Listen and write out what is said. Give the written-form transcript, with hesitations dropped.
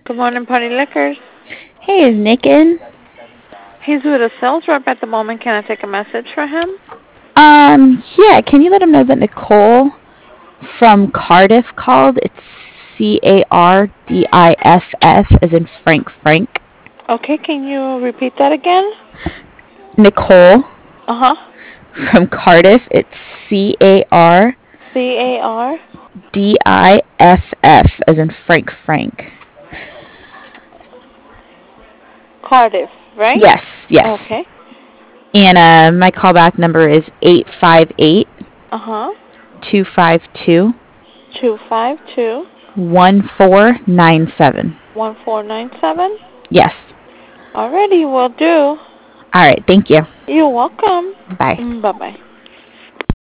Good morning, Party Liquors. Hey, is Nick in? He's with a sales rep at the moment. Can I take a message for him? Yeah, can you let him know that Nicole from Cardiff called? It's Cardiff, as in Frank. Okay, can you repeat that again? Nicole Uh-huh. from Cardiff, it's Cardiff, C-A-R. as in Frank. Cardiff, right? Yes. Okay. And my callback number is 858 Uh-huh. 252 252 1497. 1497. Yes. Alrighty, will do. All right, thank you. You're welcome. Bye. Bye-bye.